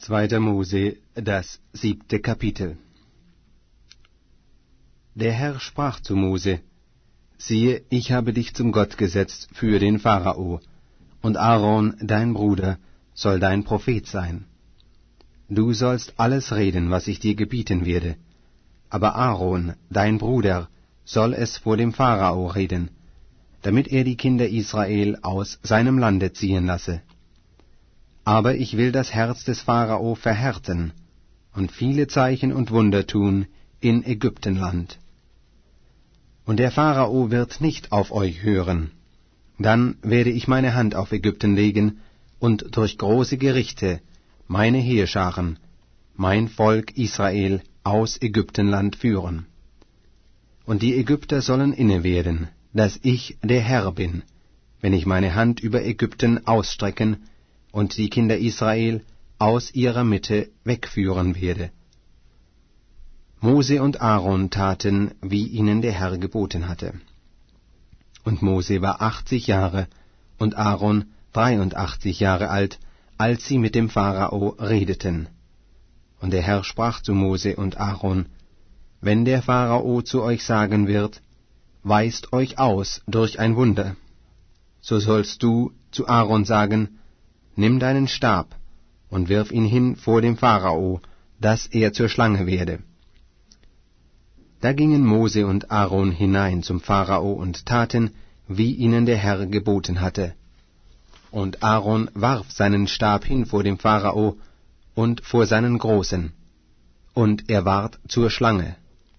2. Mose, das 7. Kapitel. Der Herr sprach zu Mose: Siehe, ich habe dich zum Gott gesetzt für den Pharao, und Aaron, dein Bruder, soll dein Prophet sein. Du sollst alles reden, was ich dir gebieten werde, aber Aaron, dein Bruder, soll es vor dem Pharao reden, damit er die Kinder Israel aus seinem Lande ziehen lasse. Aber ich will das Herz des Pharao verhärten und viele Zeichen und Wunder tun in Ägyptenland. Und der Pharao wird nicht auf euch hören. Dann werde ich meine Hand auf Ägypten legen und durch große Gerichte meine Heerscharen, mein Volk Israel, aus Ägyptenland führen. Und die Ägypter sollen inne werden, dass ich der Herr bin, wenn ich meine Hand über Ägypten ausstrecken und die Kinder Israel aus ihrer Mitte wegführen werde. Mose und Aaron taten, wie ihnen der Herr geboten hatte. Und Mose war 80 Jahre und Aaron 83 Jahre alt, als sie mit dem Pharao redeten. Und der Herr sprach zu Mose und Aaron: Wenn der Pharao zu euch sagen wird, weist euch aus durch ein Wunder, so sollst du zu Aaron sagen: Nimm deinen Stab und wirf ihn hin vor dem Pharao, dass er zur Schlange werde. Da gingen Mose und Aaron hinein zum Pharao und taten, wie ihnen der Herr geboten hatte. Und Aaron warf seinen Stab hin vor dem Pharao und vor seinen Großen, und er ward zur Schlange.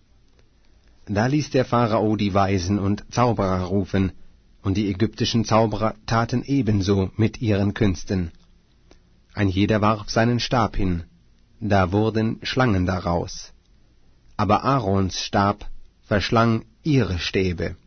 Da ließ der Pharao die Weisen und Zauberer rufen, und die ägyptischen Zauberer taten ebenso mit ihren Künsten. Ein jeder warf seinen Stab hin, da wurden Schlangen daraus. Aber Aarons Stab verschlang ihre Stäbe.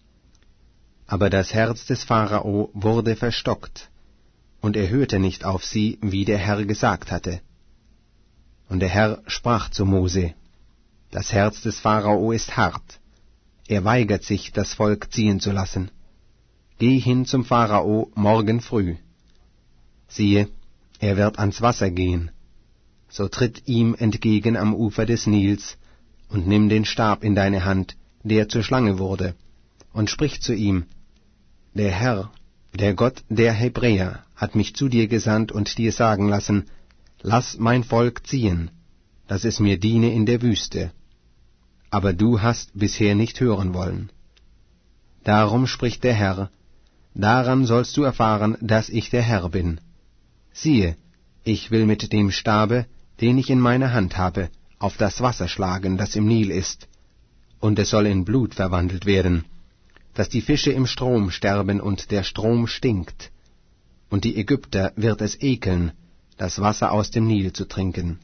Aber das Herz des Pharao wurde verstockt, und er hörte nicht auf sie, wie der Herr gesagt hatte. Und der Herr sprach zu Mose: Das Herz des Pharao ist hart, er weigert sich, das Volk ziehen zu lassen. Geh hin zum Pharao morgen früh. Siehe, er wird ans Wasser gehen. So tritt ihm entgegen am Ufer des Nils und nimm den Stab in deine Hand, der zur Schlange wurde, und sprich zu ihm: Der Herr, der Gott der Hebräer, hat mich zu dir gesandt und dir sagen lassen: Lass mein Volk ziehen, dass es mir diene in der Wüste. Aber du hast bisher nicht hören wollen. Darum spricht der Herr: Daran sollst du erfahren, dass ich der Herr bin. Siehe, ich will mit dem Stabe, den ich in meiner Hand habe, auf das Wasser schlagen, das im Nil ist, und es soll in Blut verwandelt werden, dass die Fische im Strom sterben und der Strom stinkt, und die Ägypter wird es ekeln, das Wasser aus dem Nil zu trinken.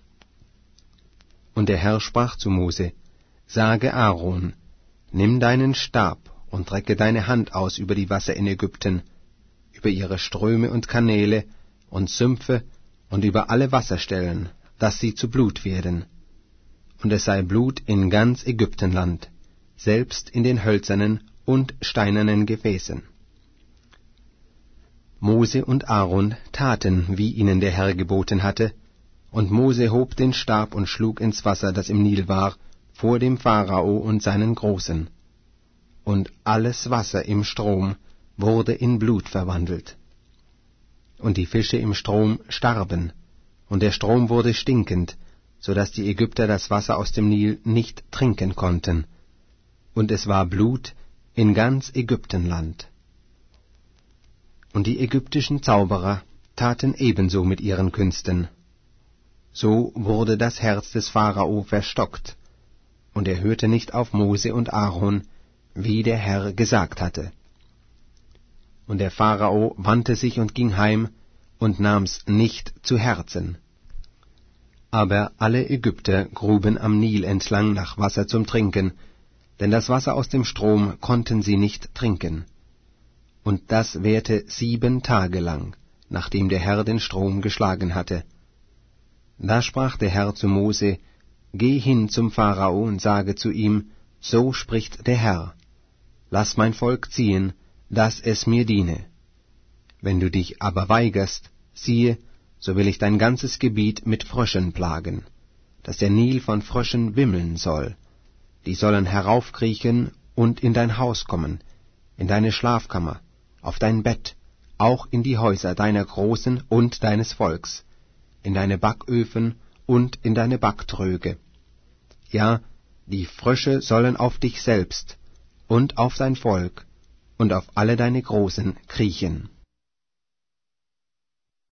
Und der Herr sprach zu Mose: Sage Aaron: Nimm deinen Stab und recke deine Hand aus über die Wasser in Ägypten, über ihre Ströme und Kanäle und Sümpfe und über alle Wasserstellen, dass sie zu Blut werden. Und es sei Blut in ganz Ägyptenland, selbst in den hölzernen und steinernen Gefäßen. Mose und Aaron taten, wie ihnen der Herr geboten hatte, und Mose hob den Stab und schlug ins Wasser, das im Nil war, vor dem Pharao und seinen Großen. Und alles Wasser im Strom wurde in Blut verwandelt. Und die Fische im Strom starben, und der Strom wurde stinkend, so dass die Ägypter das Wasser aus dem Nil nicht trinken konnten. Und es war Blut in ganz Ägyptenland. Und die ägyptischen Zauberer taten ebenso mit ihren Künsten. So wurde das Herz des Pharao verstockt, und er hörte nicht auf Mose und Aaron, wie der Herr gesagt hatte. Und der Pharao wandte sich und ging heim und nahm's nicht zu Herzen. Aber alle Ägypter gruben am Nil entlang nach Wasser zum Trinken, denn das Wasser aus dem Strom konnten sie nicht trinken. Und das währte 7 Tage lang, nachdem der Herr den Strom geschlagen hatte. Da sprach der Herr zu Mose: Geh hin zum Pharao und sage zu ihm: So spricht der Herr: Lass mein Volk ziehen, dass es mir diene. Wenn du dich aber weigerst, siehe, so will ich dein ganzes Gebiet mit Fröschen plagen, dass der Nil von Fröschen wimmeln soll. Die sollen heraufkriechen und in dein Haus kommen, in deine Schlafkammer, auf dein Bett, auch in die Häuser deiner Großen und deines Volks, in deine Backöfen und in deine Backtröge. Ja, die Frösche sollen auf dich selbst und auf dein Volk und auf alle deine Großen kriechen.